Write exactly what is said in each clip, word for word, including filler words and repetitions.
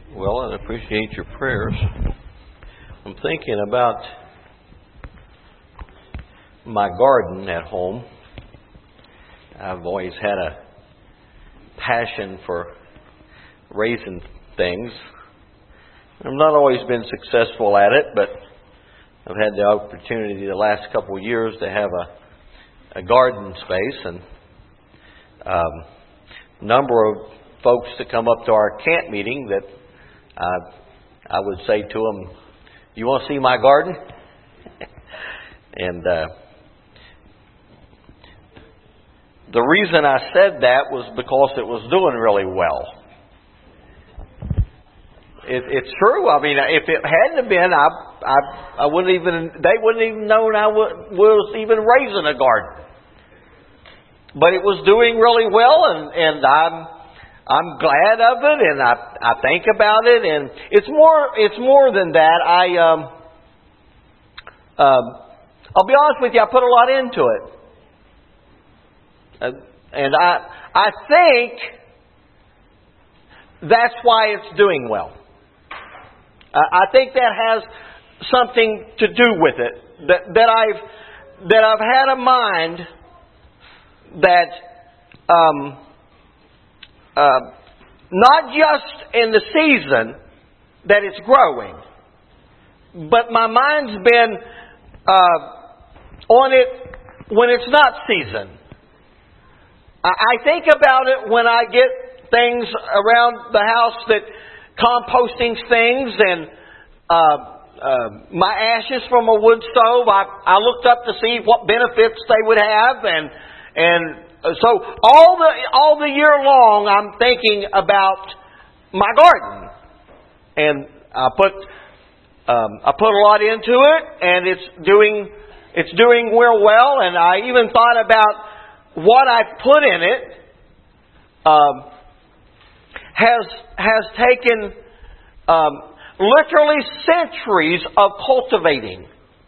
Well, I appreciate your prayers. I'm thinking about my garden at home. I've always had a passion for raising things. I've not always been successful at it, but I've had the opportunity the last couple of years to have a, a garden space, and um, a number of folks that come up to our camp meeting that I, I would say to them, "You want to see my garden?" and uh, the reason I said that was because it was doing really well. It, it's true. I mean, if it hadn't been, I, I, I wouldn't even. They wouldn't even known I w- was even raising a garden. But it was doing really well, and, and I'm I'm glad of it, and I I think about it, and it's more it's more than that. I um, um I'll be honest with you. I put a lot into it, uh, and I I think that's why it's doing well. I think that has something to do with it. That, that I've that I've had a mind that um, uh, not just in the season that it's growing, but my mind's been uh, on it when it's not season. I, I think about it when I get things around the house that. Composting things and uh, uh, my ashes from a wood stove. I, I looked up to see what benefits they would have, and and so all the all the year long, I'm thinking about my garden, and I put um, I put a lot into it, and it's doing it's doing real well. And I even thought about what I put in it. Um, has has taken um, literally centuries of cultivating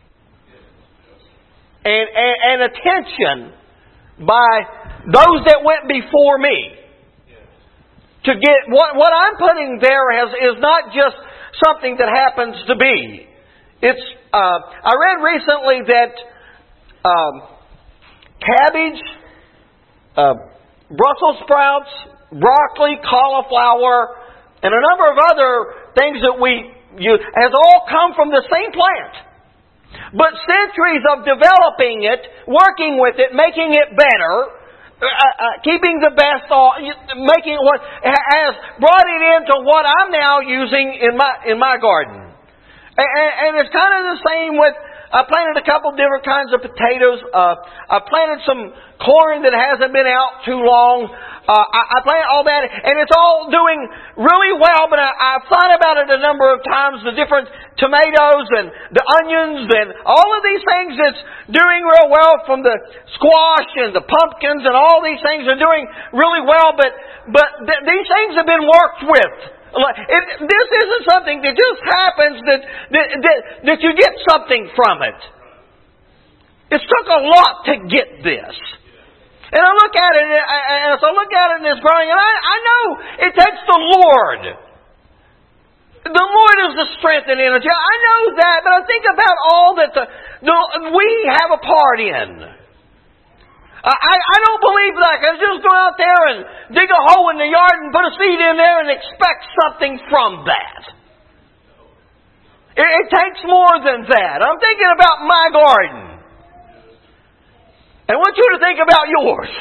and, and, and attention by those that went before me. To get what what I'm putting there has is not just something that happens to be. It's uh, I read recently that um, cabbage, uh, Brussels sprouts, broccoli, cauliflower, and a number of other things that we use has all come from the same plant. But centuries of developing it, working with it, making it better, uh, uh, keeping the best, all, making it what has brought it into what I'm now using in my in my garden. And, and it's kind of the same with. I planted a couple different kinds of potatoes. Uh, I planted some corn that hasn't been out too long. Uh, I, I planted all that, and it's all doing really well. But I, I've thought about it a number of times, the different tomatoes and the onions and all of these things that's doing real well, from the squash and the pumpkins, and all these things are doing really well. But, but th- these things have been worked with. It, this isn't something that just happens that, that that that you get something from it. It took a lot to get this. And I look at it, and as I look at it and it's growing, and I, I know it takes the Lord. The Lord is the strength and energy. I know that, but I think about all that the, the, we have a part in. I, I don't believe that I can just go out there and dig a hole in the yard and put a seed in there and expect something from that. It, it takes more than that. I'm thinking about my garden. I want you to think about yours.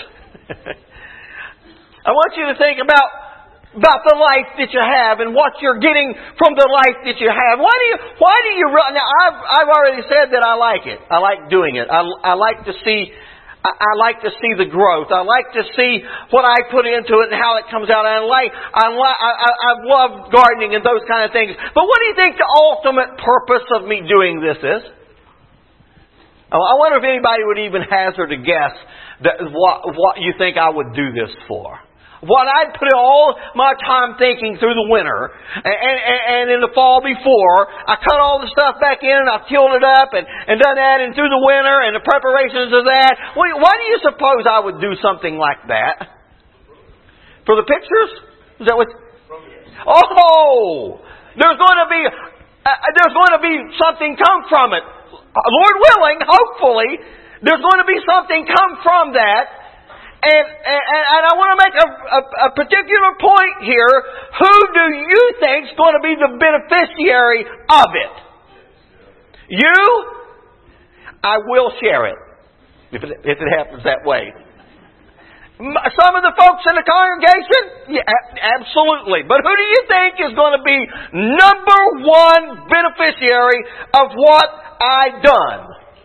I want you to think about, about the life that you have and what you're getting from the life that you have. Why do you, why do you, now I've, I've already said that I like it. I like doing it. I, I like to see I like to see the growth. I like to see what I put into it and how it comes out. I like, I, I, I love gardening and those kind of things. But what do you think the ultimate purpose of me doing this is? Oh, I wonder if anybody would even hazard a guess that what, what you think I would do this for. What I'd put all my time thinking through the winter and, and, and in the fall before. I cut all the stuff back in and I tilled it up and, and done that, and through the winter and the preparations of that. Why, why do you suppose I would do something like that? For the pictures? Is that what? Oh, there's going to be uh, there's going to be something come from it. Lord willing, hopefully, there's going to be something come from that. And, and, and I want to make a, a, a particular point here. Who do you think is going to be the beneficiary of it? You? I will share it. If it, if it happens that way. Some of the folks in the congregation? Yeah, absolutely. But who do you think is going to be number one beneficiary of what I've done?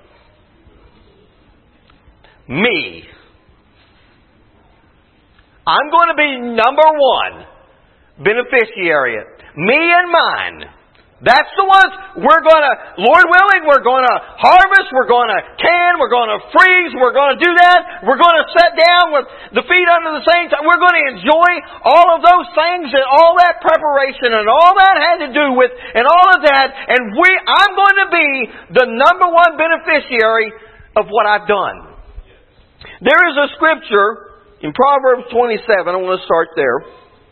Me. I'm going to be number one beneficiary. Me and mine. That's the ones we're going to, Lord willing, we're going to harvest, we're going to can, we're going to freeze, we're going to do that. We're going to sit down with the feet under the same time. We're going to enjoy all of those things and all that preparation and all that had to do with and all of that. And we, I'm going to be the number one beneficiary of what I've done. There is a scripture in Proverbs twenty-seven. I want to start there.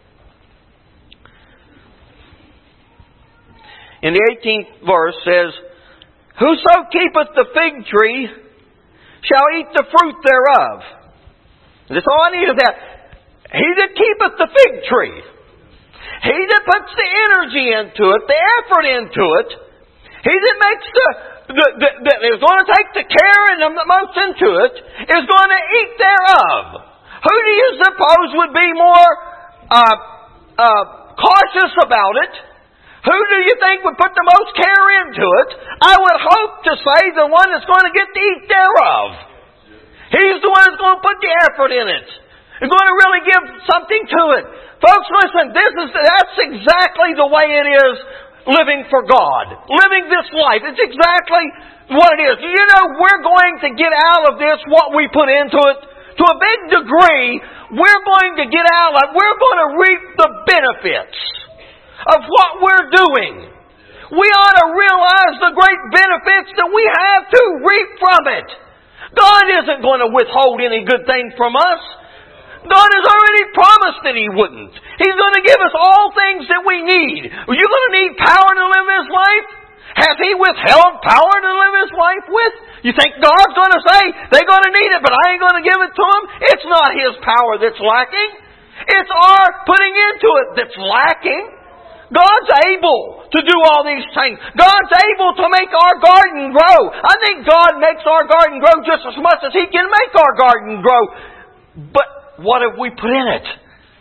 In the eighteenth verse says, Whoso keepeth the fig tree shall eat the fruit thereof. That's all I need of that. He that keepeth the fig tree. He that puts the energy into it, the effort into it. He that makes the, the, the, the is going to take the care and the most into it, is going to eat thereof. Who do you suppose would be more uh, uh, cautious about it? Who do you think would put the most care into it? I would hope to say the one that's going to get to eat thereof. He's the one that's going to put the effort in it. He's going to really give something to it. Folks, listen, this is that's exactly the way it is living for God. Living this life. It's exactly what it is. You know, we're going to get out of this what we put into it. To a big degree, we're going to get out of it. We're going to reap the benefits of what we're doing. We ought to realize the great benefits that we have to reap from it. God isn't going to withhold any good thing from us. God has already promised that He wouldn't. He's going to give us all things that we need. Are you going to need power to live this life? Has He withheld power to live His life with? You think God's going to say, they're going to need it, but I ain't going to give it to them? It's not His power that's lacking. It's our putting into it that's lacking. God's able to do all these things. God's able to make our garden grow. I think God makes our garden grow just as much as He can make our garden grow. But what have we put in it?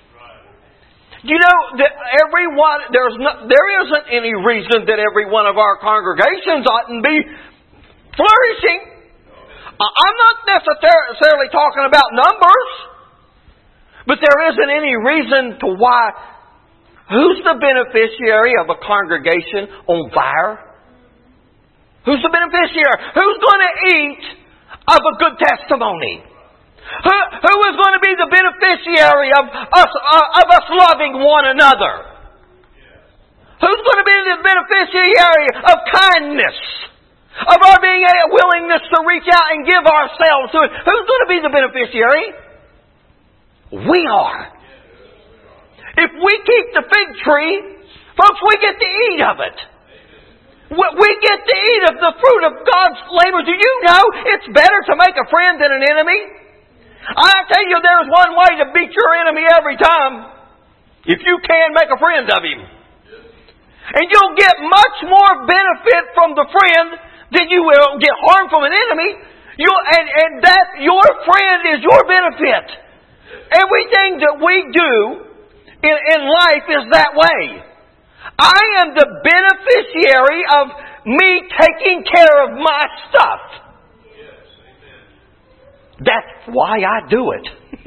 You know that everyone there's no, there isn't any reason that every one of our congregations oughtn't be flourishing. I'm not necessarily talking about numbers, but there isn't any reason to why. Who's the beneficiary of a congregation on fire? Who's the beneficiary? Who's going to eat of a good testimony? Who, who is going to be the beneficiary of us, uh, of us loving one another? Who's going to be the beneficiary of kindness? Of our being a willingness to reach out and give ourselves to it? Who's going to be the beneficiary? We are. If we keep the fig tree, folks, we get to eat of it. We get to eat of the fruit of God's labor. Do you know it's better to make a friend than an enemy? I tell you, there's one way to beat your enemy every time. If you can, make a friend of him. And you'll get much more benefit from the friend than you will get harm from an enemy. You'll, and, and that your friend is your benefit. Everything that we do In, in life is that way. I am the beneficiary of me taking care of my stuff. Yes, amen. That's why I do it.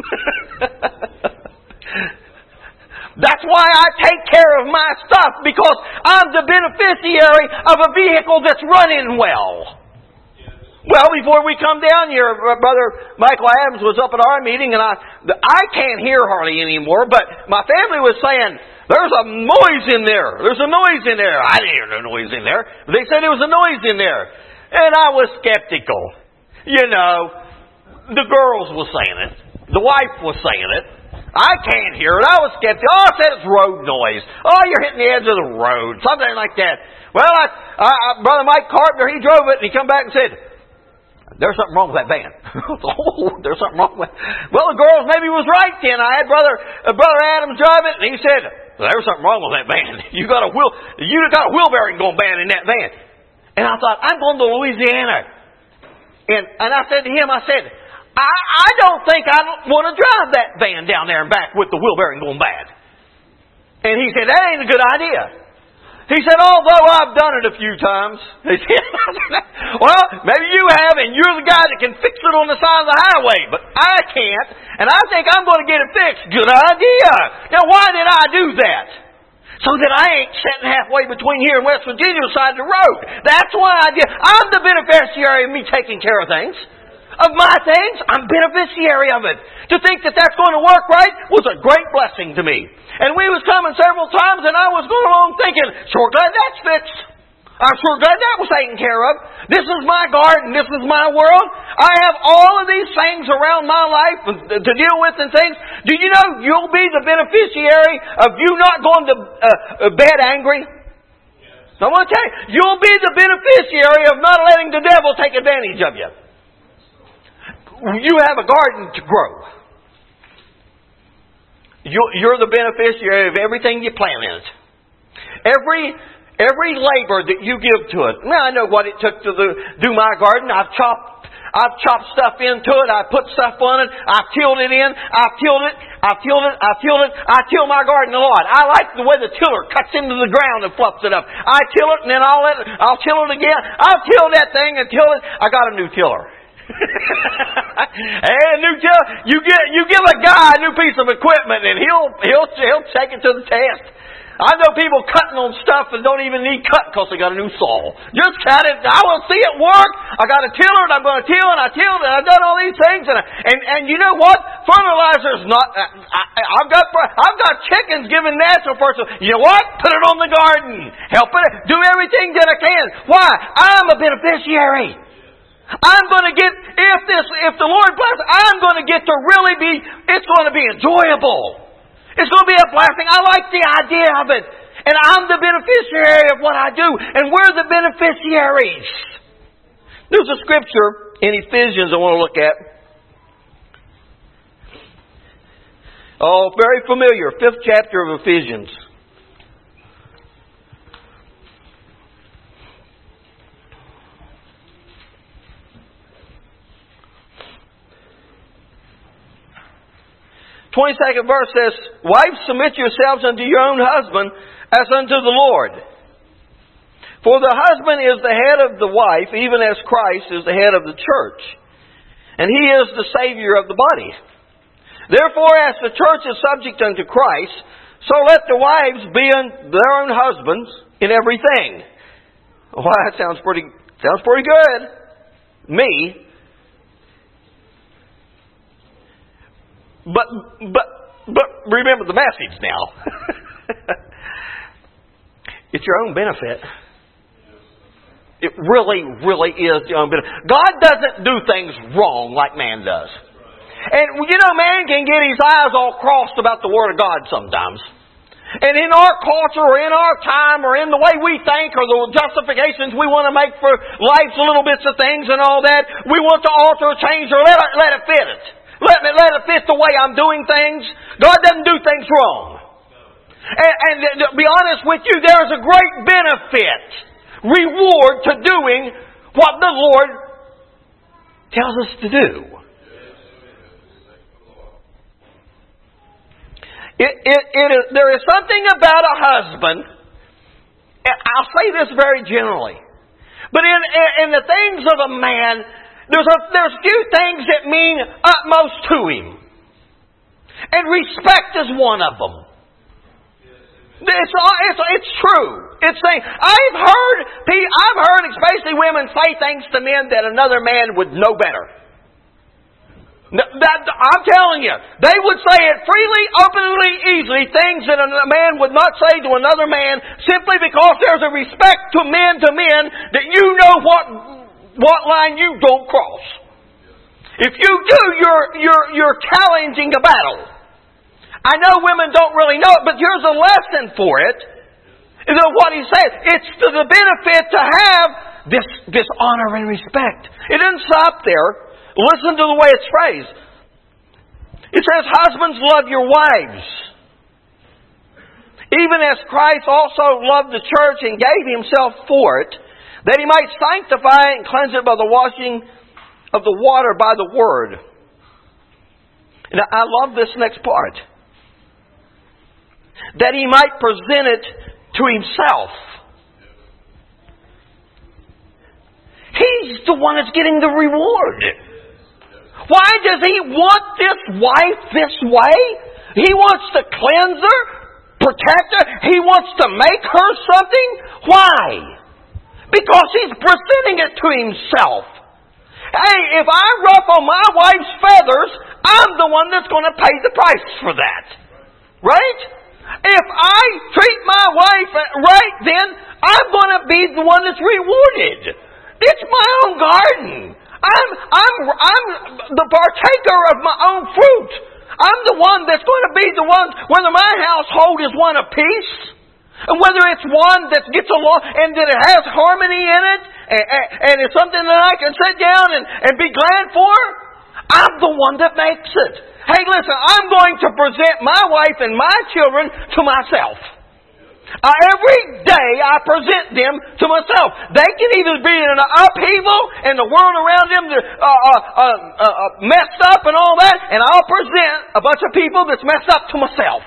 That's why I take care of my stuff, because I'm the beneficiary of a vehicle that's running well. Well, before we come down here, Brother Michael Adams was up at our meeting, and I I can't hear hardly anymore, but my family was saying, there's a noise in there. There's a noise in there. I didn't hear no noise in there. But they said there was a noise in there. And I was skeptical. You know, the girls were saying it. The wife was saying it. I can't hear it. I was skeptical. Oh, I said it's road noise. Oh, you're hitting the edge of the road. Something like that. Well, I, I, I, Brother Mike Carpenter, he drove it and he come back and said, there's something wrong with that van. Oh, there's something wrong with it. Well, the girls maybe was right then. I had Brother, uh, Brother Adams drive it and he said, well, there's something wrong with that van. You got a wheel, you got a wheel bearing going bad in that van. And I thought, I'm going to Louisiana. And, and I said to him, I said, I, I don't think I want to drive that van down there and back with the wheel bearing going bad. And he said, that ain't a good idea. He said, although I've done it a few times. He said, well, maybe you have, and you're the guy that can fix it on the side of the highway, but I can't, and I think I'm going to get it fixed. Good idea. Now, why did I do that? So that I ain't sitting halfway between here and West Virginia side of the road. That's why I did. I'm the beneficiary of me taking care of things. Of my things, I'm beneficiary of it. To think that that's going to work right was a great blessing to me. And we was coming several times and I was going along thinking, sure glad that's fixed. I'm sure glad that was taken care of. This is my garden. This is my world. I have all of these things around my life to deal with and things. Do you know you'll be the beneficiary of you not going to uh, bed angry? Yes. So I'm going to tell you, you'll be the beneficiary of not letting the devil take advantage of you. You have a garden to grow. You're the beneficiary of everything you plant in it. Every every labor that you give to it. Now I know what it took to do my garden. I've chopped I've chopped stuff into it. I put stuff on it. I've tilled it in. I've tilled it. I've tilled it. I've tilled it. I till my garden a lot. I like the way the tiller cuts into the ground and fluffs it up. I till it and then I'll let it, I'll till it again. I'll till that thing until it. I got a new tiller. Hey, a new tiller. You get you give a guy a new piece of equipment and he'll he'll he'll take it to the test. I know people cutting on stuff that don't even need cut because they got a new saw. Just cut it. I will see it work. I got a tiller and I'm going to till and I tilled and I've done all these things and I, and and you know what? Fertilizer's not. I, I, I've got I've got chickens giving natural fertilizer. You know what? Put it on the garden. Help it. Do everything that I can. Why? I'm a beneficiary. I'm going to get, if this, if the Lord bless, I'm going to get to really be, it's going to be enjoyable. It's going to be a blessing. I like the idea of it. And I'm the beneficiary of what I do. And we're the beneficiaries. There's a scripture in Ephesians I want to look at. Oh, very familiar. Fifth chapter of Ephesians. twenty-second verse says, wives, submit yourselves unto your own husband as unto the Lord. For the husband is the head of the wife, even as Christ is the head of the church. And He is the Savior of the body. Therefore, as the church is subject unto Christ, so let the wives be unto their own husbands in everything. Well, that sounds pretty, sounds pretty good. Me. But, but, but remember the message now. It's your own benefit. It really, really is your own benefit. God doesn't do things wrong like man does. And, you know, man can get his eyes all crossed about the Word of God sometimes. And in our culture or in our time or in the way we think or the justifications we want to make for life's little bits of things and all that, we want to alter or change or let it, let it fit it. Let me let it fit the way I'm doing things. God doesn't do things wrong. And, and to be honest with you, there is a great benefit, reward to doing what the Lord tells us to do. It, it, it is, there is something about a husband. I'll say this very generally, but in, in the things of a man, There's a, there's few things that mean utmost to him. And respect is one of them. It's, it's, it's true. It's saying, I've heard, I've heard especially women say things to men that another man would know better. That, I'm telling you, they would say it freely, openly, easily, things that a man would not say to another man simply because there's a respect to men to men that you know what What line you don't cross. If you do, you're, you're, you're challenging a battle. I know women don't really know it, but here's a lesson for it. You know what he said? It's to the benefit to have this, this honor and respect. It doesn't stop there. Listen to the way it's phrased. It says, husbands, love your wives, even as Christ also loved the church and gave Himself for it, that He might sanctify it and cleanse it by the washing of the water by the Word. And I love this next part. That He might present it to Himself. He's the one that's getting the reward. Why does He want this wife this way? He wants to cleanse her, protect her. He wants to make her something. Why? Because He's presenting it to Himself. Hey, if I ruffle my wife's feathers, I'm the one that's going to pay the price for that. Right? If I treat my wife right, then I'm going to be the one that's rewarded. It's my own garden. I'm, I'm, I'm the partaker of my own fruit. I'm the one that's going to be the one, whether my household is one of peace, and whether it's one that gets along, and that it has harmony in it, and, and, and it's something that I can sit down and, and be glad for, I'm the one that makes it. Hey, listen, I'm going to present my wife and my children to myself. Uh, every day I present them to myself. They can either be in an upheaval and the world around them uh, uh, uh, uh, messed up and all that, and I'll present a bunch of people that's messed up to myself.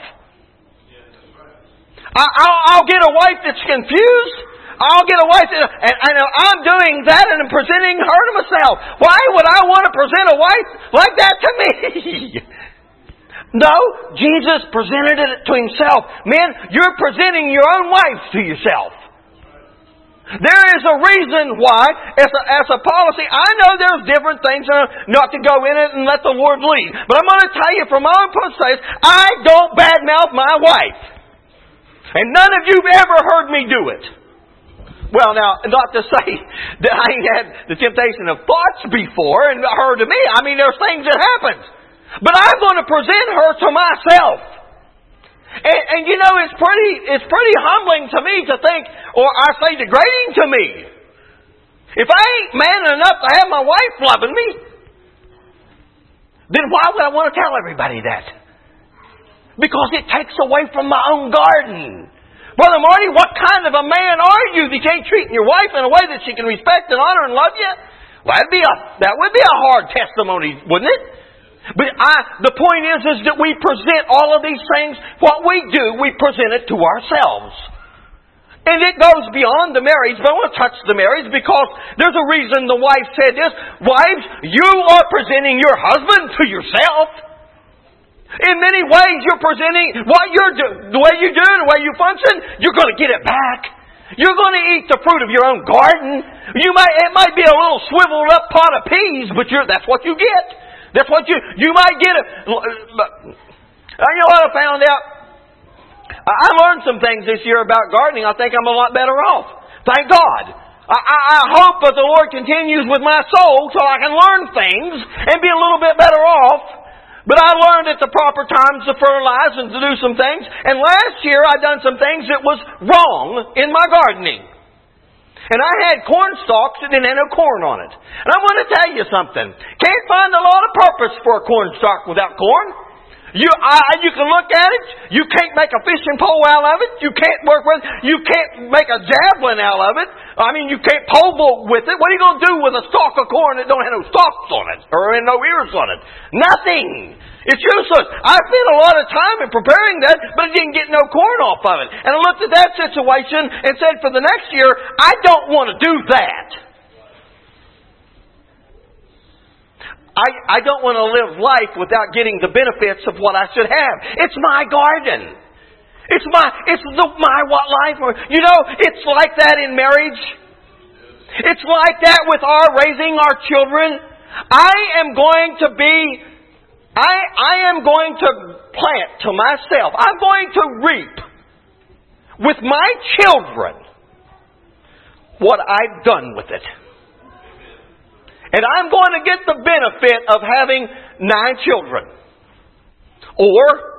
I, I'll, I'll get a wife that's confused. I'll get a wife, that, and, and I'm doing that and I'm presenting her to myself. Why would I want to present a wife like that to me? No, Jesus presented it to Himself. Men, you're presenting your own wives to yourself. There is a reason why, as a, as a policy, I know there's different things, uh, not to go in it and let the Lord lead. But I'm going to tell you from my own perspective, I don't badmouth my wife. And none of you have ever heard me do it. Well, now, not to say that I ain't had the temptation of thoughts before and her to me. I mean, there's things that happen. But I'm going to present her to myself. And, and you know, it's pretty, it's pretty humbling to me to think, or I say degrading to me. If I ain't man enough to have my wife loving me, then why would I want to tell everybody that? Because it takes away from my own garden. Brother Marty, what kind of a man are you that you ain't treating your wife in a way that she can respect and honor and love you? Well, that'd be a, that would be a hard testimony, wouldn't it? But I, the point is, is that we present all of these things. What we do, we present it to ourselves. And it goes beyond the marriage, but I want to touch the marriage because there's a reason the wife said this. Wives, you are presenting your husband to yourself. In many ways, you're presenting what you're doing, the way you do and the way you function, you're going to get it back. You're going to eat the fruit of your own garden. You might, it might be a little swiveled up pot of peas, but you're, that's what you get. That's what you, you might get. A, but, you know what I found out? I learned some things this year about gardening. I think I'm a lot better off. Thank God. I, I, I hope that the Lord continues with my soul so I can learn things and be a little bit better off. But I learned at the proper times to fertilize and to do some things. And last year I done some things that was wrong in my gardening. And I had corn stalks that didn't have no corn on it. And I want to tell you something. Can't find a lot of purpose for a corn stalk without corn. You, I, you can look at it. You can't make a fishing pole out of it. You can't work with it. You can't make a javelin out of it. I mean, you can't pole vault with it. What are you going to do with a stalk of corn that don't have no stalks on it or no ears on it? Nothing. It's useless. I spent a lot of time in preparing that, but I didn't get no corn off of it. And I looked at that situation and said, for the next year, I don't want to do that. I, I don't want to live life without getting the benefits of what I should have. It's my garden. It's my, it's the, my what life. You know, it's like that in marriage. It's like that with our raising our children. I am going to be I, I am going to plant to myself. I'm going to reap with my children what I've done with it. And I'm going to get the benefit of having nine children. Or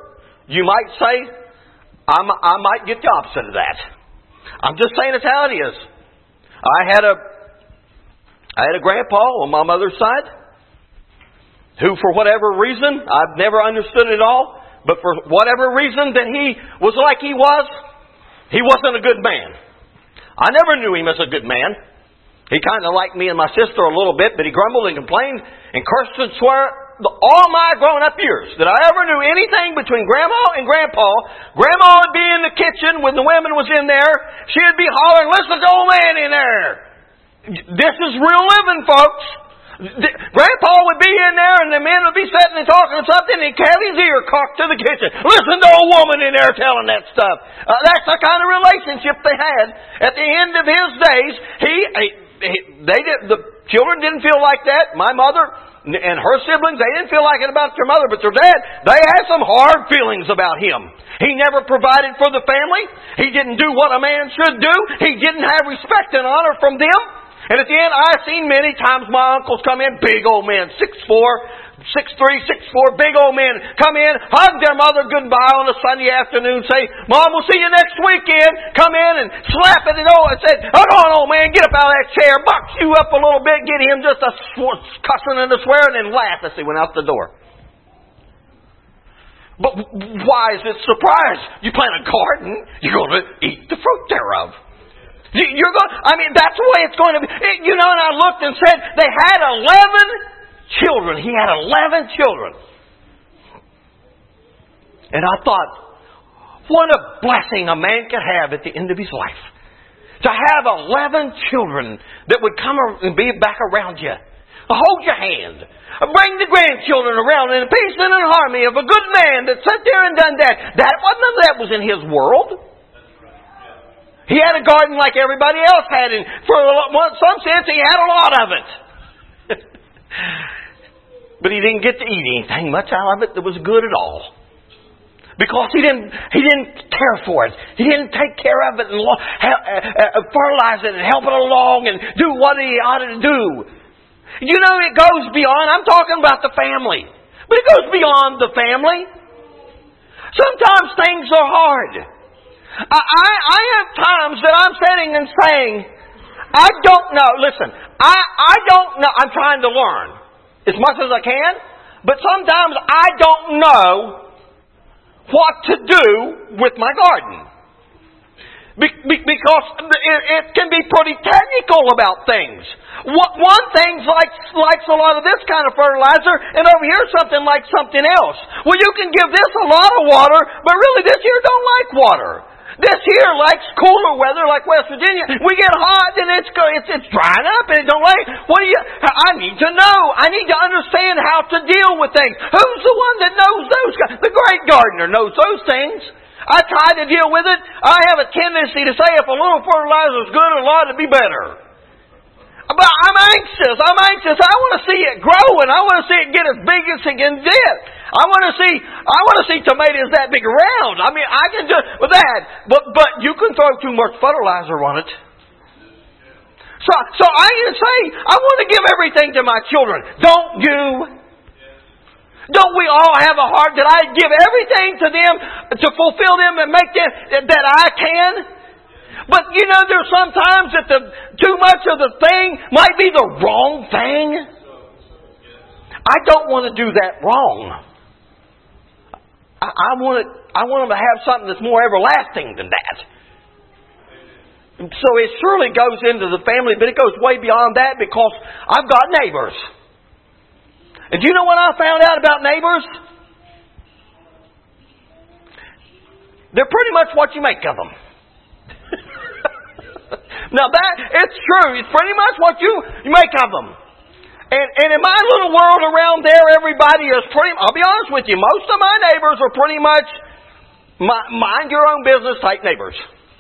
You might say, I'm, I might get the opposite of that. I'm just saying it's how it is. I had a, I had a grandpa on my mother's side who, for whatever reason, I've never understood it all, but for whatever reason that he was like he was, he wasn't a good man. I never knew him as a good man. He kind of liked me and my sister a little bit, but he grumbled and complained and cursed and swore all my grown-up years that I ever knew anything between Grandma and Grandpa. Grandma would be in the kitchen when the women was in there. She'd be hollering, listen to the old man in there. This is real living, folks. Grandpa would be in there and the men would be sitting and talking something and he'd have his ear cocked to the kitchen. Listen to a woman in there telling that stuff. Uh, that's the kind of relationship they had. At the end of his days, he, he they did, the children didn't feel like that. My mother and her siblings, they didn't feel like it about their mother, but their dad, they had some hard feelings about him. He never provided for the family. He didn't do what a man should do. He didn't have respect and honor from them. And at the end, I've seen many times my uncles come in, big old men, six four, six three, six four, big old men, come in, hug their mother goodbye on a Sunday afternoon, say, Mom, we'll see you next weekend. Come in and slap it and oh, and say, hold on, old man, get up out of that chair, box you up a little bit, get him just a sw- cussing and a swearing and laugh as he went out the door. But why is it surprise? You plant a garden, you're going to eat the fruit thereof. You're going. I mean, that's the way it's going to be. You know, and I looked and said they had eleven children. He had eleven children, and I thought, what a blessing a man could have at the end of his life to have eleven children that would come and be back around you, hold your hand, bring the grandchildren around in peace and in harmony of a good man that sat there and done that. That none of that was in his world. He had a garden like everybody else had, and for some sense, he had a lot of it. But he didn't get to eat anything much out of it that was good at all, because he didn't he didn't care for it. He didn't take care of it and fertilize it and help it along and do what he ought to do. You know, it goes beyond. I'm talking about the family, but it goes beyond the family. Sometimes things are hard. I, I, I have times that I'm sitting and saying, I don't know. Listen, I, I don't know. I'm trying to learn as much as I can. But sometimes I don't know what to do with my garden. Be, be, because it, it can be pretty technical about things. One thing likes, likes a lot of this kind of fertilizer, and over here something like something else. Well, you can give this a lot of water, but really this here don't like water. This here likes cooler weather, like West Virginia. We get hot and it's it's, it's drying up and it don't like. What do you? I need to know. I need to understand how to deal with things. Who's the one that knows those guys? The great gardener knows those things. I try to deal with it. I have a tendency to say if a little fertilizer is good, a lot would be better. But I'm anxious. I'm anxious. I want to see it grow, and I want to see it get as big as it can get. I want to see. I want to see tomatoes that big around. I mean, I can do with that, but but you can throw too much fertilizer on it. So so I can say I want to give everything to my children. Don't you? Don't we all have a heart that I give everything to them to fulfill them and make them that I can? But, you know, there's sometimes that the too much of the thing might be the wrong thing. I don't want to do that wrong. I, I want to, I want them to have something that's more everlasting than that. So it surely goes into the family, but it goes way beyond that because I've got neighbors. And do you know what I found out about neighbors? They're pretty much what you make of them. Now that, it's true. It's pretty much what you, you make of them. And, and in my little world around there, everybody is pretty, I'll be honest with you, most of my neighbors are pretty much my, mind your own business type neighbors.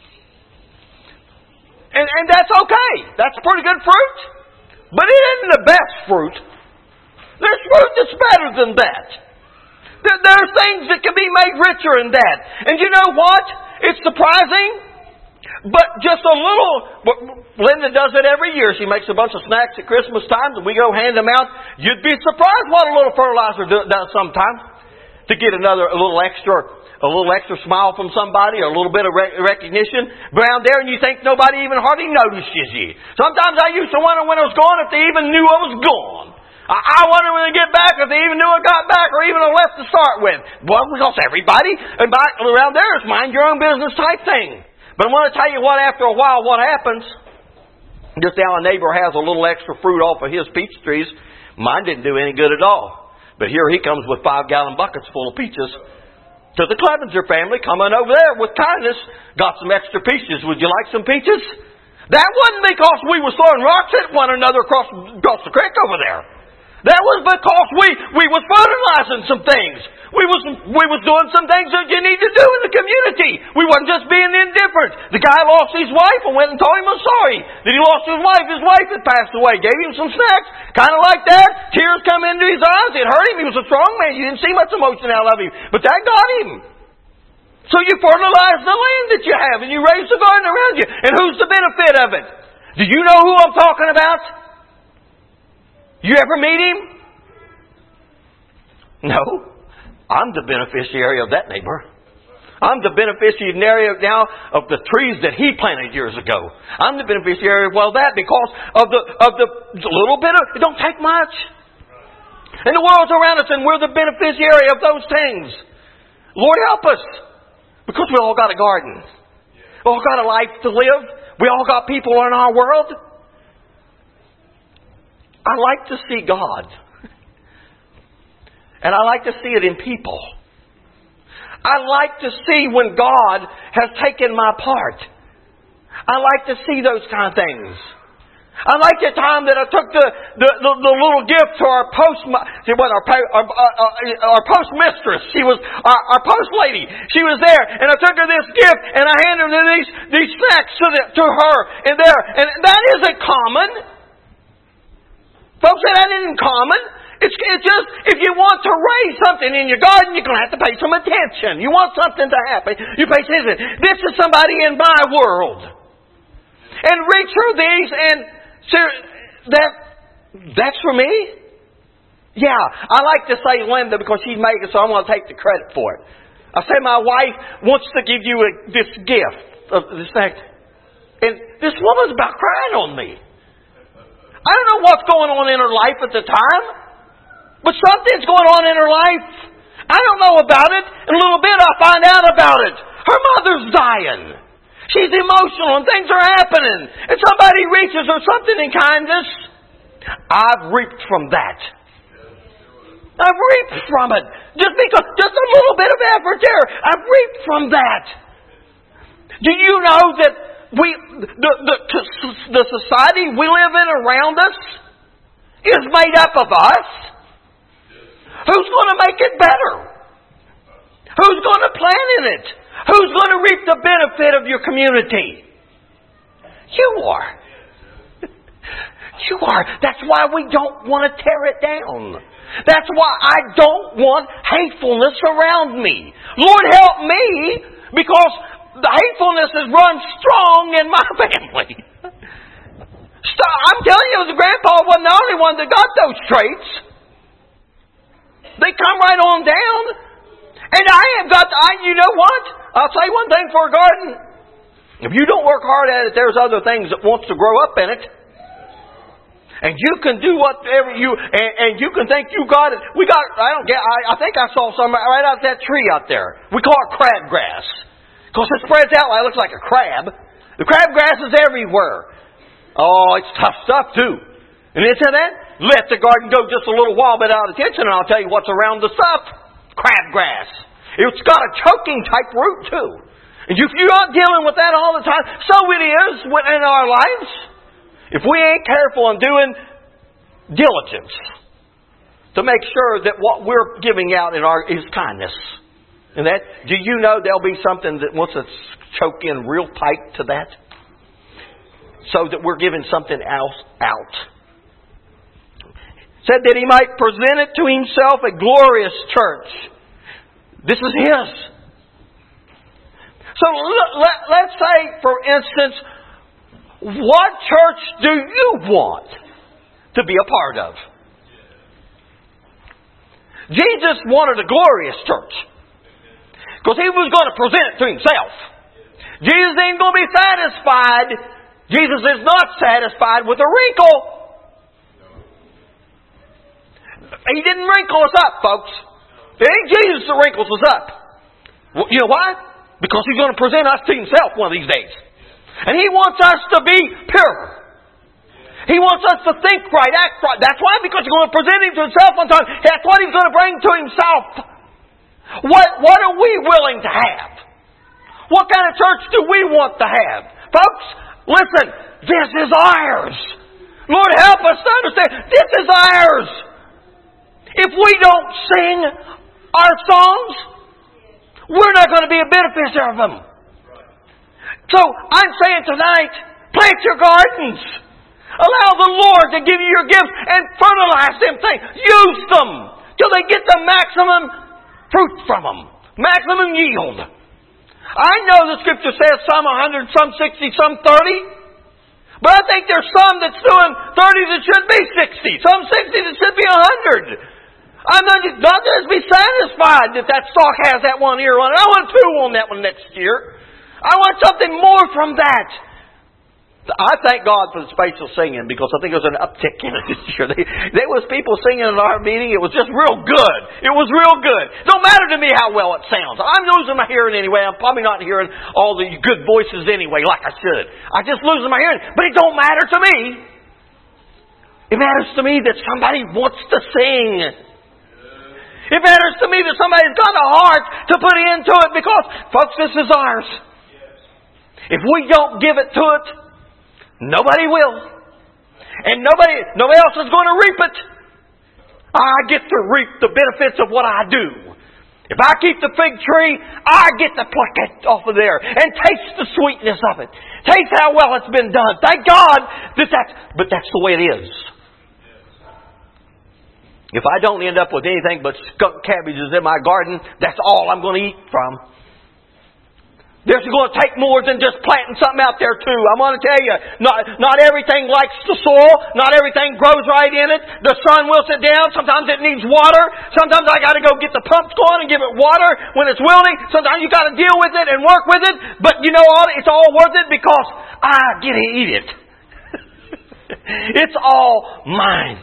And, and that's okay. That's pretty good fruit. But it isn't the best fruit. There's fruit that's better than that. There, there are things that can be made richer than that. And you know what? It's surprising. But just a little, Linda does it every year. She makes a bunch of snacks at Christmas time and we go hand them out. You'd be surprised what a little fertilizer does sometimes to get another, a little extra a little extra smile from somebody, or a little bit of re- recognition around there, and you think nobody even hardly notices you. Sometimes I used to wonder when I was gone if they even knew I was gone. I, I wonder when they get back if they even knew I got back or even I left to start with. Well, because everybody around there is mind your own business type thing. But I want to tell you what, after a while, what happens. Just now a neighbor has a little extra fruit off of his peach trees. Mine didn't do any good at all. But here he comes with five gallon buckets full of peaches. To the Clevenger family, coming over there with kindness, got some extra peaches. Would you like some peaches? That wasn't because we were throwing rocks at one another across, across the creek over there. That was because we, we was fertilizing some things. We was, we was doing some things that you need to do in the community. We wasn't just being indifferent. The guy lost his wife and went and told him I'm sorry that he lost his wife. His wife had passed away. Gave him some snacks. Kind of like that. Tears come into his eyes. It hurt him. He was a strong man. You didn't see much emotion out of him. But that got him. So you fertilize the land that you have and you raise the garden around you. And who's the benefit of it? Do you know who I'm talking about? You ever meet him? No. I'm the beneficiary of that neighbor. I'm the beneficiary now of the trees that he planted years ago. I'm the beneficiary of well that because of the of the little bit of it don't take much. And the world's around us and we're the beneficiary of those things. Lord help us. Because we all got a garden. We all got a life to live. We all got people in our world. I like to see God. And I like to see it in people. I like to see when God has taken my part. I like to see those kind of things. I like the time that I took the, the, the, the little gift to our post, what, our, our, our, our post mistress. She was our, our post lady. She was there, and I took her this gift, and I handed her these these snacks to, the, to her and there. And that isn't common. Folks, that isn't common. It's, it's just, if you want to raise something in your garden, you're going to have to pay some attention. You want something to happen, you pay attention. This is somebody in my world. And reach through these and so that that's for me? Yeah, I like to say Linda because she's making it, so I'm going to take the credit for it. I say my wife wants to give you a, this gift of this thing. And this woman's about crying on me. I don't know what's going on in her life at the time. But something's going on in her life. I don't know about it. In a little bit I'll find out about it. Her mother's dying. She's emotional and things are happening. And somebody reaches her something in kindness. I've reaped from that. I've reaped from it. Just because, just a little bit of effort there. I've reaped from that. Do you know that we, the, the, the society we live in around us is made up of us? Who's going to make it better? Who's going to plan in it? Who's going to reap the benefit of your community? You are. You are. That's why we don't want to tear it down. That's why I don't want hatefulness around me. Lord help me, because the hatefulness has run strong in my family. I'm telling you, the grandpa wasn't the only one that got those traits. They come right on down. And I have got, I, you know what? I'll say one thing for a garden. If you don't work hard at it, there's other things that wants to grow up in it. And you can do whatever you, and, and you can think you got it. We got, I don't get, I, I think I saw some right out that tree out there. We call it crabgrass. Because it spreads out like, it looks like a crab. The crabgrass is everywhere. Oh, it's tough stuff too. And into that, let the garden go just a little while bit out of attention, and I'll tell you what's around the stuff. Crabgrass. It's got a choking type root too. And if you're not dealing with that all the time, so it is in our lives. If we ain't careful in doing diligence to make sure that what we're giving out in our is kindness. And that, do you know there'll be something that wants to choke in real tight to that? So that we're giving something else out. Said that He might present it to Himself a glorious church. This is His. So let, let's say, for instance, what church do you want to be a part of? Jesus wanted a glorious church. Because He was going to present it to Himself. Jesus ain't going to be satisfied. Jesus is not satisfied with a wrinkle. He didn't wrinkle us up, folks. It ain't Jesus that wrinkles us up. Well, you know why? Because He's going to present us to Himself one of these days. And He wants us to be pure. He wants us to think right, act right. That's why, because He's going to present Him to Himself one time. That's what He's going to bring to Himself. What, what are we willing to have? What kind of church do we want to have? Folks, listen, this is ours. Lord, help us to understand, this is ours. If we don't sing our songs, we're not going to be a beneficiary of them. So, I'm saying tonight, plant your gardens. Allow the Lord to give you your gifts and fertilize them things. Use them till they get the maximum fruit from them. Maximum yield. I know the Scripture says some one hundred, some sixty, some thirty. But I think there's some that's doing thirty that should be sixty. Some sixty that should be one hundred. I'm not just, not just be satisfied that that stalk has that one ear on it. I want two on that one next year. I want something more from that. I thank God for the spatial singing, because I think there was an uptick in it this year. They, there was people singing in our meeting. It was just real good. It was real good. It don't matter to me how well it sounds. I'm losing my hearing anyway. I'm probably not hearing all the good voices anyway like I should. I'm just losing my hearing. But it don't matter to me. It matters to me that somebody wants to sing. It matters to me that somebody's got a heart to put into it, because, folks, this is ours. If we don't give it to it, nobody will. And nobody nobody else is going to reap it. I get to reap the benefits of what I do. If I keep the fig tree, I get to pluck it off of there and taste the sweetness of it. Taste how well it's been done. Thank God that that's... But that's the way it is. If I don't end up with anything but skunk cabbages in my garden, that's all I'm going to eat from. This is going to take more than just planting something out there too. I'm going to tell you, not, not everything likes the soil. Not everything grows right in it. The sun wilts it down. Sometimes it needs water. Sometimes I got to go get the pumps going and give it water when it's wilting. Sometimes you got to deal with it and work with it. But you know what? It's all worth it because I get to eat it. It's all mine.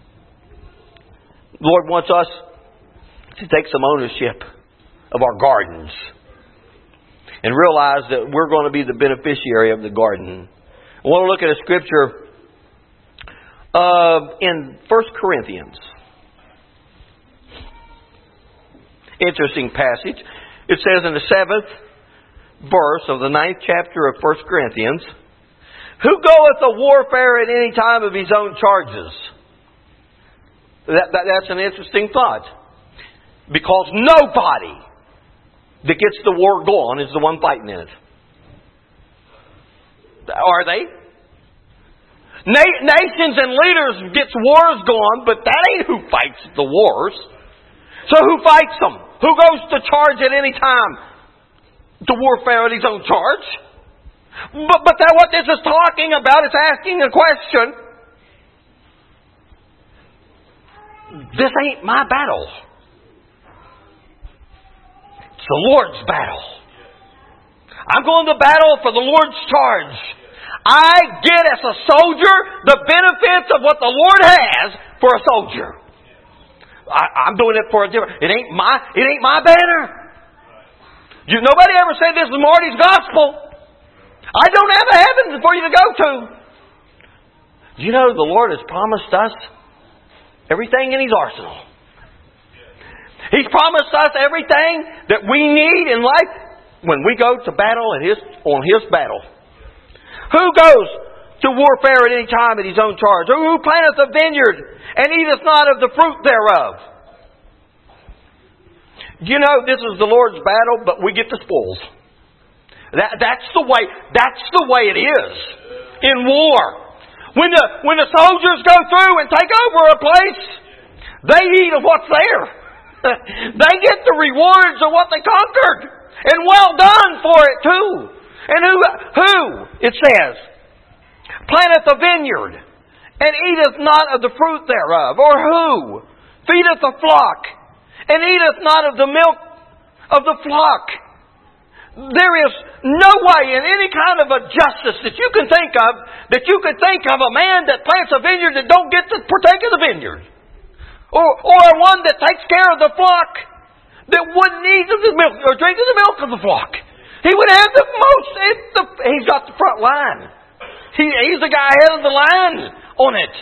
The Lord wants us to take some ownership of our gardens and realize that we're going to be the beneficiary of the garden. I want to look at a scripture uh, in First Corinthians. Interesting passage. It says in the seventh verse of the ninth chapter of First Corinthians, "Who goeth to warfare at any time of his own charges?" That, that, that's an interesting thought. Because nobody that gets the war going is the one fighting in it. Are they? Na- nations and leaders gets wars going, but that ain't who fights the wars. So who fights them? Who goes to charge at any time? To warfare at his own charge? But, but that, what this is talking about is asking a question. This ain't my battle. It's the Lord's battle. I'm going to battle for the Lord's charge. I get as a soldier the benefits of what the Lord has for a soldier. I, I'm doing it for a different... It ain't my, it ain't my banner. You, nobody ever said this is Marty's gospel. I don't have a heaven for you to go to. You know, the Lord has promised us everything in His arsenal. He's promised us everything that we need in life when we go to battle at his, on His battle. Who goes to warfare at any time at his own charge? Or who planteth a vineyard and eateth not of the fruit thereof? You know, this is the Lord's battle, but we get the spoils. That, that's the way, that's the way it is in war. When the, when the soldiers go through and take over a place, they eat of what's there. They get the rewards of what they conquered. And well done for it too. And who, who, it says, planteth a vineyard and eateth not of the fruit thereof? Or who feedeth a flock and eateth not of the milk of the flock. There is no way in any kind of a justice that you can think of that you could think of a man that plants a vineyard that don't get to partake of the vineyard. Or, or one that takes care of the flock that wouldn't eat of the milk or drink of the milk of the flock. He would have the most, it, the, he's got the front line. He, he's the guy ahead of the line on it.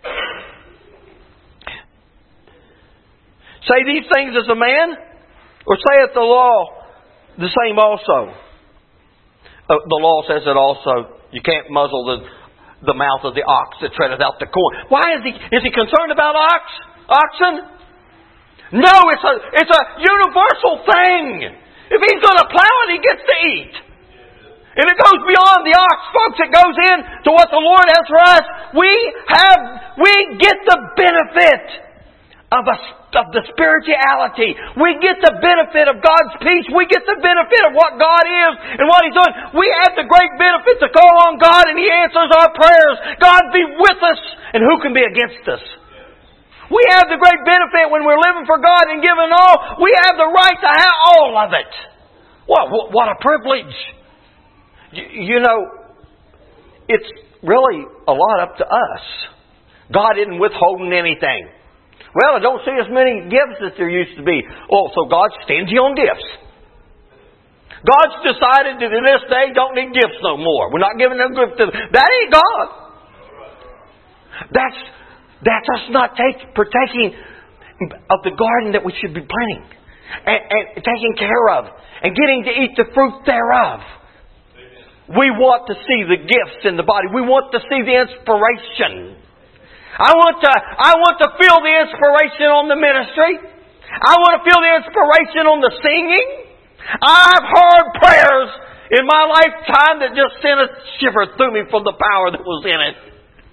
Say these things as a man, or saith the law the same also. Uh, the law says it also. You can't muzzle the, the mouth of the ox that treadeth out the corn. Why is he, is he concerned about ox? Oxen? No, it's a, it's a universal thing. If he's going to plow it, he gets to eat. And it goes beyond the ox, folks. It goes in to what the Lord has for us. We have, we get the benefit of, a, of the spirituality. We get the benefit of God's peace. We get the benefit of what God is and what He's doing. We have the great benefit to call on God and He answers our prayers. God be with us, and who can be against us? We have the great benefit when we're living for God and giving all. We have the right to have all of it. What, what, what a privilege. You, you know, it's really a lot up to us. God isn't withholding anything. Well, I don't see as many gifts as there used to be. Oh, so God's stingy on gifts. God's decided that in this day don't need gifts no more. We're not giving them gifts to them. That ain't God. That's That's us not take, partaking of the garden that we should be planting and, and taking care of and getting to eat the fruit thereof. We want to see the gifts in the body. We want to see the inspiration. I want to, I want to feel the inspiration on the ministry. I want to feel the inspiration on the singing. I've heard prayers in my lifetime that just sent a shiver through me from the power that was in it.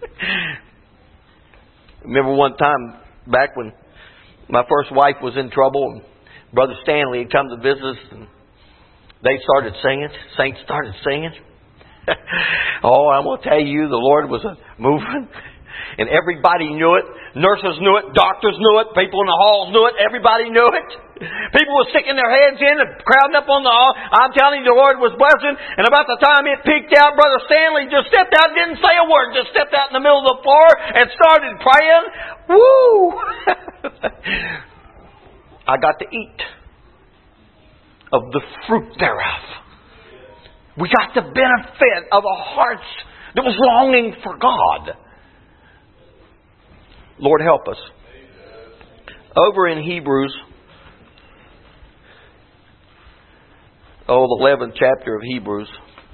Remember one time back when my first wife was in trouble and Brother Stanley had come to visit us and they started singing. Saints started singing. Oh, I'm going to tell you, the Lord was moving. And everybody knew it. Nurses knew it. Doctors knew it. People in the halls knew it. Everybody knew it. People were sticking their heads in and crowding up on the hall. I'm telling you, the Lord was blessing. And about the time it peaked out, Brother Stanley just stepped out, didn't say a word. Just stepped out in the middle of the floor and started praying. Woo! I got to eat of the fruit thereof. We got the benefit of a heart that was longing for God. Lord, help us. Over in Hebrews, oh, the eleventh chapter of Hebrews.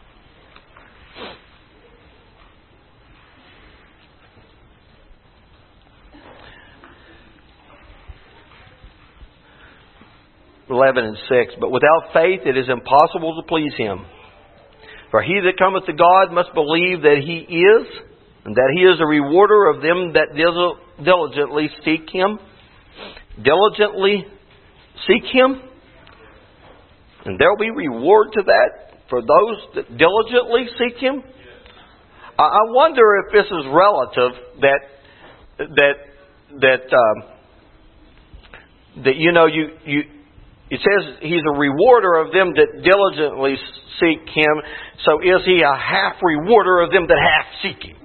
eleven and six. But without faith it is impossible to please Him. For he that cometh to God must believe that He is, and that He is a rewarder of them that diligently seek Him. Diligently seek Him. And there will be reward to that for those that diligently seek Him. I wonder if this is relative that that that um, that you know you you it says He's a rewarder of them that diligently seek Him. So is He a half rewarder of them that half seek Him?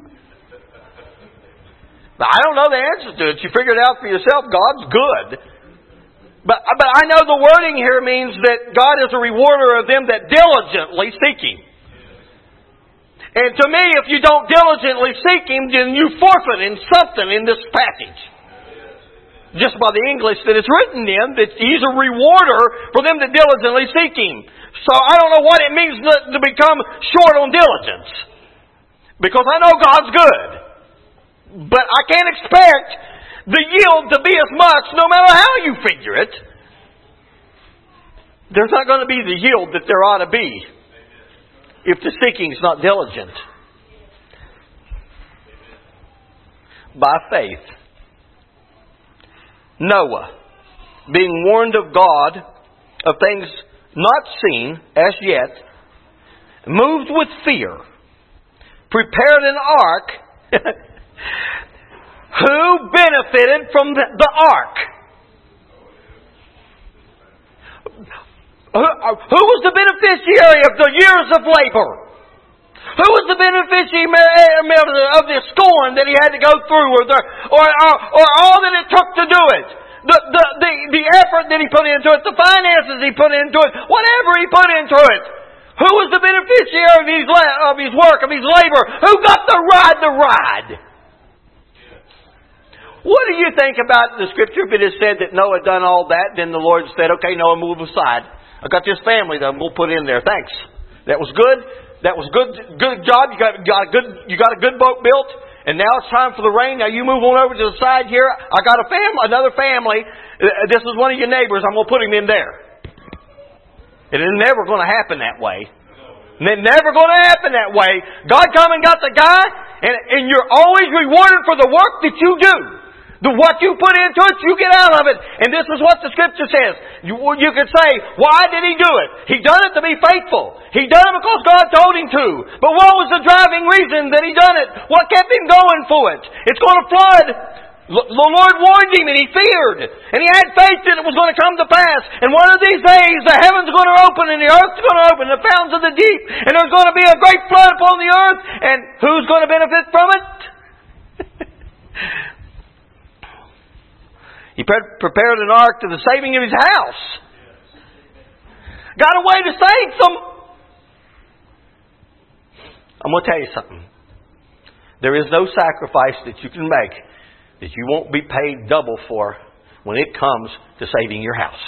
Now, I don't know the answer to it. You figure it out for yourself. God's good. But, but I know the wording here means that God is a rewarder of them that diligently seek Him. And to me, if you don't diligently seek Him, then you forfeit in something in this passage. Just by the English that it's written in, that He's a rewarder for them that diligently seek Him. So I don't know what it means to become short on diligence. Because I know God's good. But I can't expect the yield to be as much no matter how you figure it. There's not going to be the yield that there ought to be if the seeking is not diligent. By faith, Noah, being warned of God of things not seen as yet, moved with fear, prepared an ark. Who benefited from the, the ark? Who, who was the beneficiary of the years of labor? Who was the beneficiary of the scorn that he had to go through, or, the, or, or, or all that it took to do it? The, the, the, the effort that he put into it, the finances he put into it, whatever he put into it. Who was the beneficiary of his, of his work, of his labor? Who got to ride the ride? What do you think about the Scripture if it is said that Noah done all that, then the Lord said, okay, Noah, move aside. I got this family that we'll put in there. Thanks. That was good. That was good. Good job. You got, got a good. You got a good boat built. And now it's time for the rain. Now you move on over to the side here. I got a family, another family. This is one of your neighbors. I'm going to put him in there. It is never going to happen that way. It's never going to happen that way. God come and got the guy, and, and you're always rewarded for the work that you do. The what you put into it, you get out of it. And this is what the Scripture says. You, you could say, why did he do it? He done it to be faithful. He done it because God told him to. But what was the driving reason that he done it? What kept him going for it? It's going to flood. The Lord warned him and he feared. And he had faith that it was going to come to pass. And one of these days the heavens are going to open and the earth is going to open, the fountains of the deep. And there's going to be a great flood upon the earth. And who's going to benefit from it? He prepared an ark to the saving of his house. Got a way to save them. I'm going to tell you something. There is no sacrifice that you can make that you won't be paid double for when it comes to saving your house.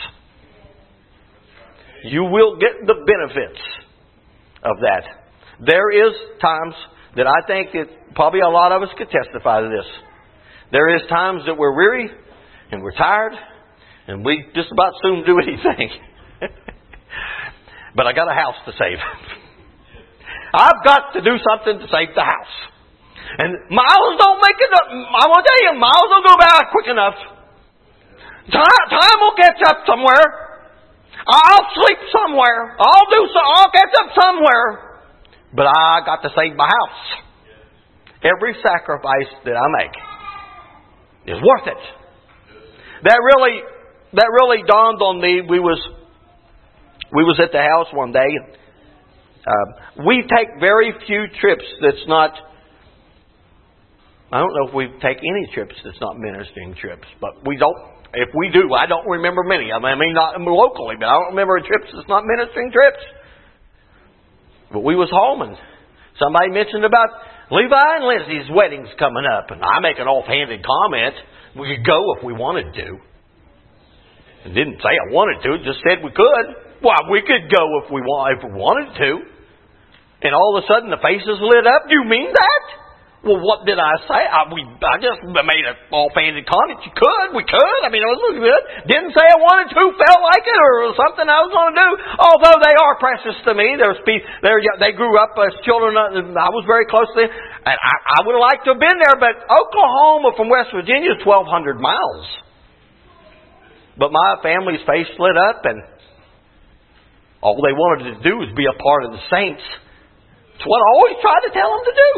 You will get the benefits of that. There is times that I think that probably a lot of us could testify to this. There is times that we're weary and we're tired, and we just about soon do anything. But I got a house to save. I've got to do something to save the house. And miles don't make it up. I want to tell you, miles don't go by quick enough. Time, time will catch up somewhere. I'll sleep somewhere. I'll do so. I'll catch up somewhere. But I got to save my house. Every sacrifice that I make is worth it. That really, that really dawned on me. We was, we was at the house one day. Uh, we take very few trips that's not. I don't know if we take any trips that's not ministering trips, but we don't. If we do, I don't remember many. I mean, not locally, but I don't remember trips that's not ministering trips. But we was home, and somebody mentioned about Levi and Lindsay's weddings coming up, and I make an offhanded comment. We could go if we wanted to. It didn't say I wanted to. It just said we could. Well, we could go if we want, if we wanted to. And all of a sudden the faces lit up. Do you mean that? Well, what did I say? I, we, I just made an offhanded comment. You could. We could. I mean, it was good. Didn't say I wanted to. Felt like it or something I was going to do. Although they are precious to me. There's they're, they grew up as children. I was very close to them. And I, I would have liked to have been there, but Oklahoma from West Virginia is twelve hundred miles. But my family's face lit up, and all they wanted to do was be a part of the saints. It's what I always try to tell them to do.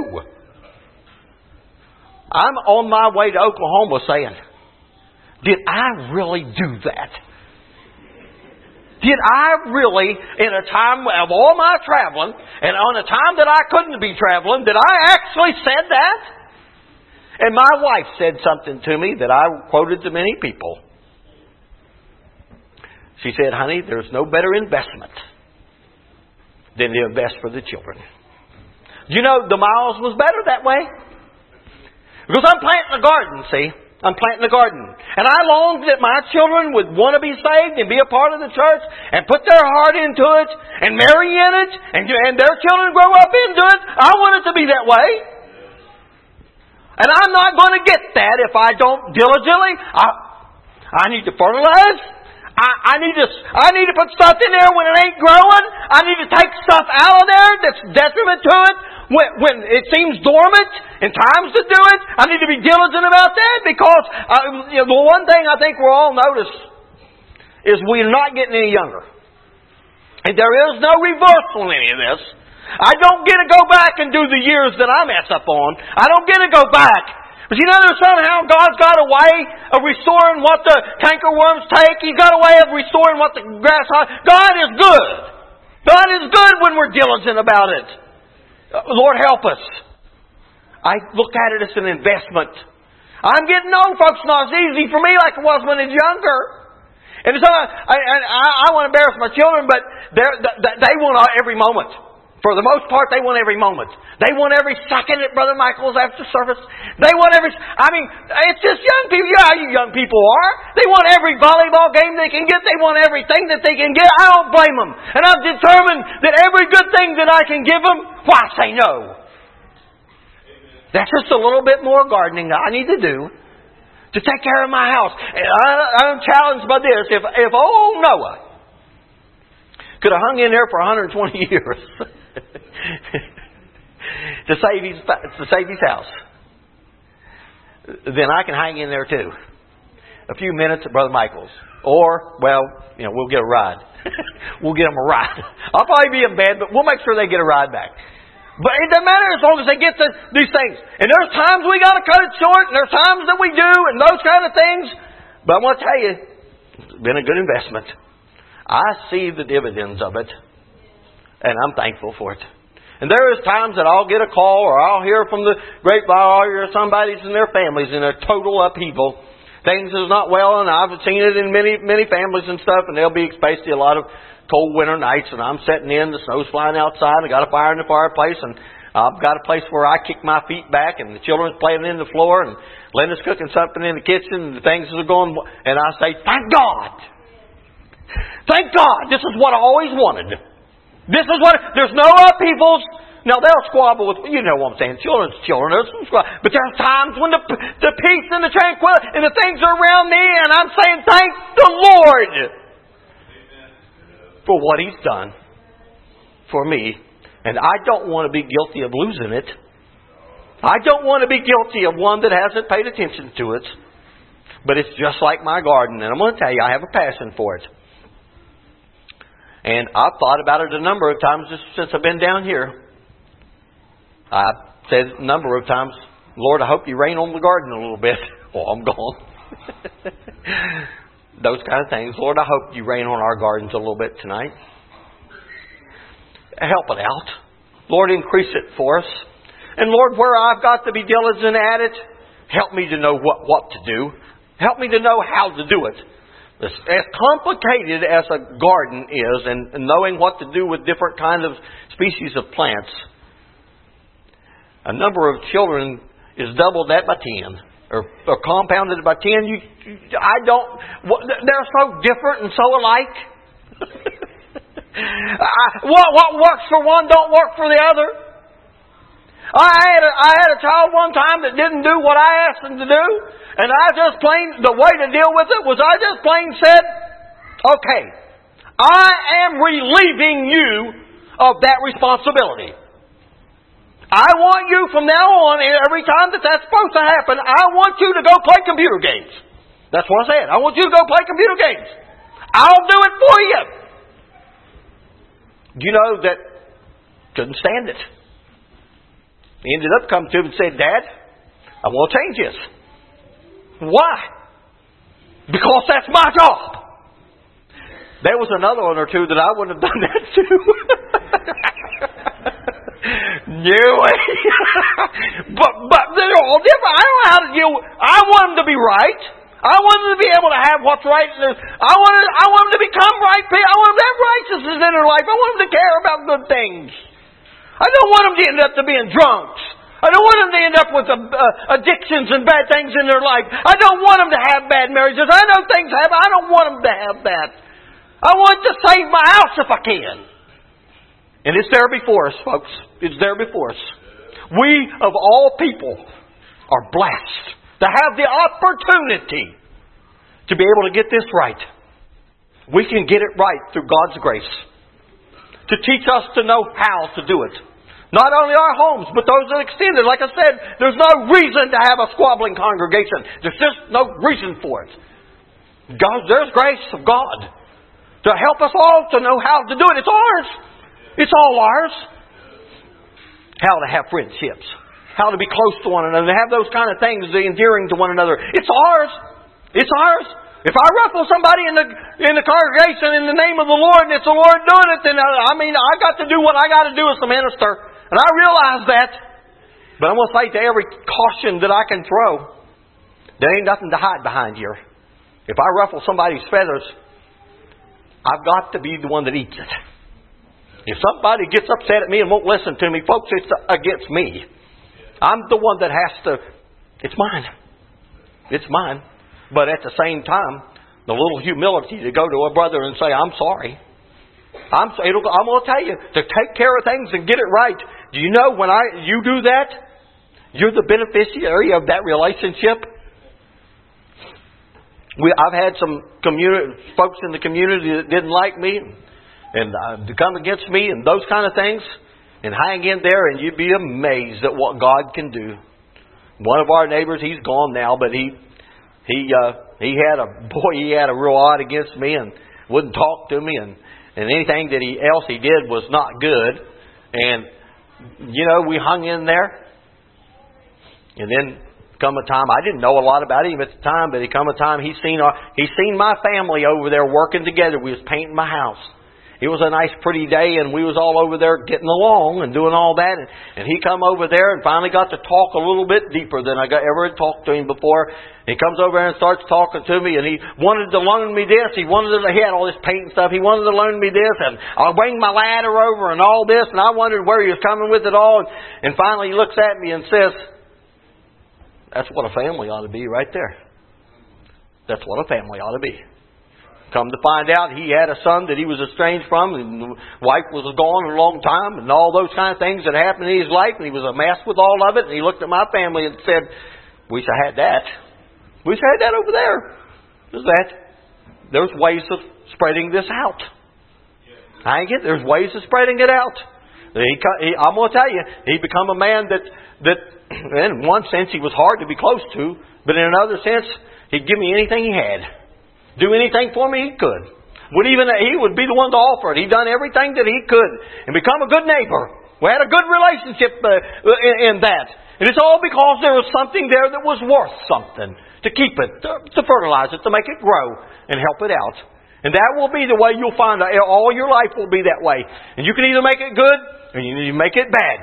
I'm on my way to Oklahoma saying, did I really do that? Did I really, in a time of all my traveling, and on a time that I couldn't be traveling, did I actually said that? And my wife said something to me that I quoted to many people. She said, honey, there's no better investment than to invest for the children. You know, the miles was better that way. Because I'm planting a garden, see? I'm planting a garden. And I long that my children would want to be saved and be a part of the church and put their heart into it and marry in it and, and their children grow up into it. I want it to be that way. And I'm not going to get that if I don't diligently. I, I need to fertilize. I, I need to I need to put stuff in there when it ain't growing. I need to take stuff out of there that's detriment to it when, when it seems dormant and times to do it. I need to be diligent about that because uh, you know, the one thing I think we'll all notice is we're not getting any younger. And there is no reversal in any of this. I don't get to go back and do the years that I mess up on. I don't get to go back. But you know, there's somehow God's got a way of restoring what the cankerworms take. He's got a way of restoring what the grasshopper... God is good. God is good when we're diligent about it. Lord, help us. I look at it as an investment. I'm getting old, folks. It's not as easy for me like it was when I was younger. And so I, I, I want to embarrass my children, but they want every moment. For the most part, they want every moment. They want every second at Brother Michael's after service. They want every... I mean, it's just young people. You know how you young people are. They want every volleyball game they can get. They want everything that they can get. I don't blame them. And I've determined that every good thing that I can give them, why say no? That's just a little bit more gardening that I need to do to take care of my house. And I, I'm challenged by this. If, if old Noah could have hung in there for one hundred twenty years... to save his to save his house, then I can hang in there too. A few minutes at Brother Michael's, or well, you know, we'll get a ride. We'll get them a ride. I'll probably be in bed, but we'll make sure they get a ride back. But it doesn't matter as long as they get to these things. And there's times we got to cut it short, and there's times that we do, and those kind of things. But I'm going to tell you, it's been a good investment. I see the dividends of it. And I'm thankful for it. And there is times that I'll get a call or I'll hear from the grapevine or hear somebody's and their families in a total upheaval. Things is not well, and I've seen it in many, many families and stuff, and there'll be basically a lot of cold winter nights, and I'm sitting in, the snow's flying outside, I got a fire in the fireplace, and I've got a place where I kick my feet back, and the children's playing in the floor, and Linda's cooking something in the kitchen, and things are going, and I say, thank God! Thank God! This is what I always wanted. This is what, there's no upheavals. Now they'll squabble with, you know what I'm saying, children's children, there's some squabble. But there's times when the, the peace and the tranquility and the things are around me, and I'm saying, thank the Lord for what He's done for me. And I don't want to be guilty of losing it. I don't want to be guilty of one that hasn't paid attention to it. But it's just like my garden, and I'm going to tell you, I have a passion for it. And I've thought about it a number of times since I've been down here. I've said a number of times, Lord, I hope you rain on the garden a little bit while I'm gone. Those kind of things. Lord, I hope you rain on our gardens a little bit tonight. Help it out. Lord, increase it for us. And Lord, where I've got to be diligent at it, help me to know what, what to do. Help me to know how to do it. As complicated as a garden is, and knowing what to do with different kinds of species of plants, a number of children is doubled that by ten, or, or compounded by ten. You, I don't. They're so different and so alike. I, what what works for one don't work for the other. I had a, I had a child one time that didn't do what I asked him to do. And I just plain, the way to deal with it was I just plain said, okay, I am relieving you of that responsibility. I want you from now on, every time that that's supposed to happen, I want you to go play computer games. That's what I said. I want you to go play computer games. I'll do it for you. Do you know that couldn't stand it? He ended up coming to him and said, Dad, I want to change this. Why? Because that's my job. There was another one or two that I wouldn't have done that to. No way. but, but they're all different. I don't know how to deal with, I want them to be right. I want them to be able to have what's right. I want them, I want them to become right people. I want them to have righteousness in their life. I want them to care about good things. I don't want them to end up to being drunks. I don't want them to end up with uh, addictions and bad things in their life. I don't want them to have bad marriages. I know things happen. I don't want them to have that. I want to save my house if I can. And it's there before us, folks. It's there before us. We, of all people, are blessed to have the opportunity to be able to get this right. We can get it right through God's grace. To teach us to know how to do it. Not only our homes, but those that extended. Like I said, there's no reason to have a squabbling congregation. There's just no reason for it. God, there's grace of God to help us all to know how to do it. It's ours. It's all ours. How to have friendships. how to be close to one another, to have those kind of things, the endearing to one another. It's ours. It's ours. If I ruffle somebody in the in the congregation in the name of the Lord, and it's the Lord doing it, then I mean, I got to do what I got to do as a minister. And I realize that. But I'm going to say to every caution that I can throw, there ain't nothing to hide behind here. If I ruffle somebody's feathers, I've got to be the one that eats it. If somebody gets upset at me and won't listen to me, folks, it's against me. I'm the one that has to... It's mine. It's mine. But at the same time, the little humility to go to a brother and say, I'm sorry. I'm, it'll, I'm going to tell you, to take care of things and get it right. Do you know when I you do that, you're the beneficiary of that relationship? We, I've had some community, folks in the community that didn't like me and uh, to come against me and those kind of things. And hang in there and you'd be amazed at what God can do. One of our neighbors, he's gone now, but he... He uh, he had a boy. He had a real odd against me and wouldn't talk to me, and, and anything that he else he did was not good. And you know, we hung in there. And then come a time, I didn't know a lot about him at the time, but he come a time he seen our, he seen my family over there working together. We was painting my house. It was a nice, pretty day, and we was all over there getting along and doing all that. And, and he come over there and finally got to talk a little bit deeper than I got, ever had talked to him before. He comes over there and starts talking to me, and he wanted to loan me this. He wanted to, he had all this paint and stuff. He wanted to loan me this, and I winged my ladder over and all this, and I wondered where he was coming with it all. And, and finally he looks at me and says, that's what a family ought to be right there. That's what a family ought to be. Come to find out, he had a son that he was estranged from, and the wife was gone a long time, and all those kind of things that happened in his life, and he was a mess with all of it, and he looked at my family and said, wish I had that. Wish I had that over there. There's that. There's ways of spreading this out. I get there's ways of spreading it out. He, he, I'm going to tell you, he become a man that, that, in one sense, he was hard to be close to, but in another sense, he'd give me anything he had. Do anything for me he could. Would even he would be the one to offer it. He done everything that he could and become a good neighbor. We had a good relationship uh, in, in that, and it's all because there was something there that was worth something to keep it, to, to fertilize it, to make it grow and help it out. And that will be the way you'll find out. All your life will be that way. And you can either make it good or you can make it bad.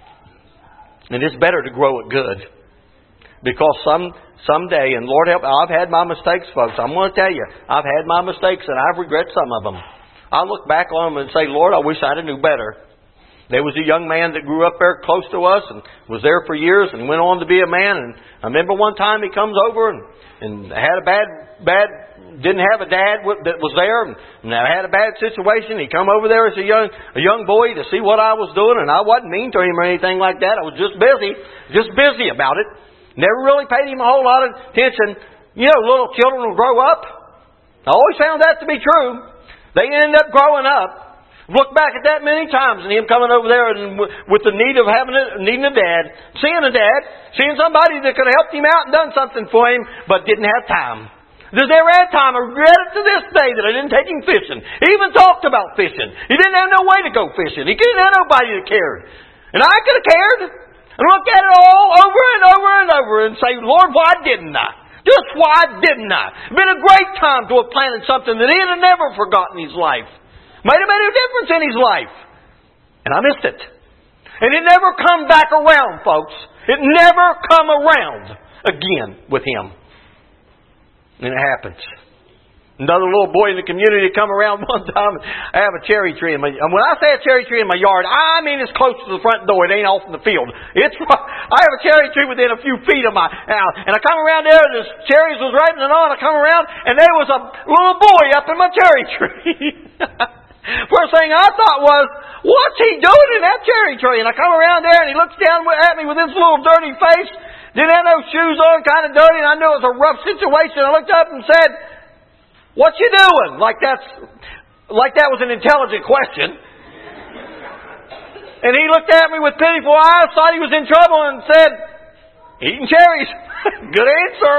And it's better to grow it good, because some. Someday, and Lord help, I've had my mistakes, folks. I'm going to tell you, I've had my mistakes, and I've regret some of them. I look back on them and say, Lord, I wish I'd have knew better. There was a young man that grew up there close to us and was there for years and went on to be a man. And I remember one time he comes over and, and had a bad, bad, didn't have a dad that was there, and, and I had a bad situation. He come over there as a young, a young boy to see what I was doing, and I wasn't mean to him or anything like that. I was just busy, just busy about it. Never really paid him a whole lot of attention. You know, little children will grow up. I always found that to be true. They end up growing up. Look back at that many times, and him coming over there and with the need of having a, needing a dad, seeing a dad, seeing somebody that could have helped him out and done something for him, but didn't have time. There's never had time. I regret it to this day that I didn't take him fishing. He even talked about fishing. He didn't have no way to go fishing. He didn't have nobody that cared. And I could have cared. And look at it all over and over and over and say, Lord, why didn't I? Just why didn't I? It's been a great time to have planted something that he had never forgotten in his life. Might have made a difference in his life. And I missed it. And it never come back around, folks. It never come around again with him. And it happens. Another little boy in the community come around one time. I have a cherry tree in my... And when I say a cherry tree in my yard, I mean it's close to the front door. It ain't off in the field. It's. I have a cherry tree within a few feet of my house. And I come around there, and the cherries was ripening on. I come around, and there was a little boy up in my cherry tree. First thing I thought was, what's he doing in that cherry tree? And I come around there, and he looks down at me with this little dirty face. Didn't have no shoes on, kind of dirty, and I knew it was a rough situation. I looked up and said, what you doing? Like that's, like that was an intelligent question. And he looked at me with pitiful eyes, thought he was in trouble, and said, eating cherries. Good answer.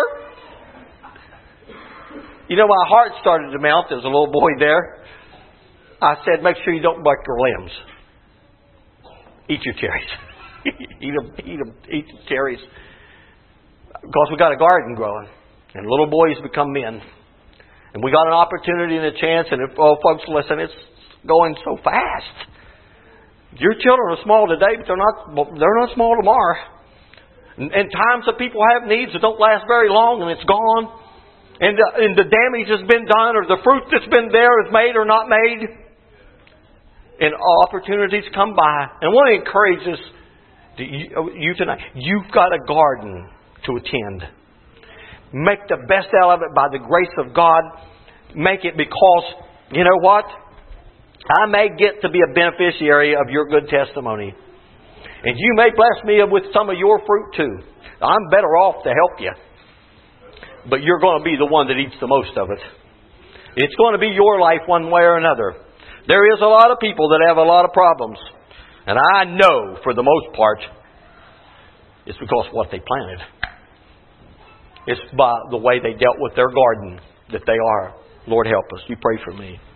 You know, my heart started to melt as a little boy there. I said, make sure you don't break your limbs. Eat your cherries. eat them, eat them, eat the cherries. Because we got a garden growing. And little boys become men. And we got an opportunity and a chance. And if, oh, folks, listen, it's going so fast. Your children are small today, but they're not, they're not small tomorrow. And, and times that people have needs that don't last very long and it's gone. And the, and the damage has been done, or the fruit that's been there is made or not made. And opportunities come by. And I want to encourage this to you, you tonight. You've got a garden to attend. Make the best out of it by the grace of God. Make it because, you know what? I may get to be a beneficiary of your good testimony. And you may bless me with some of your fruit too. I'm better off to help you. But you're going to be the one that eats the most of it. It's going to be your life one way or another. There is a lot of people that have a lot of problems. And I know for the most part, it's because of what they planted. It's by the way they dealt with their garden that they are. Lord, help us. You pray for me.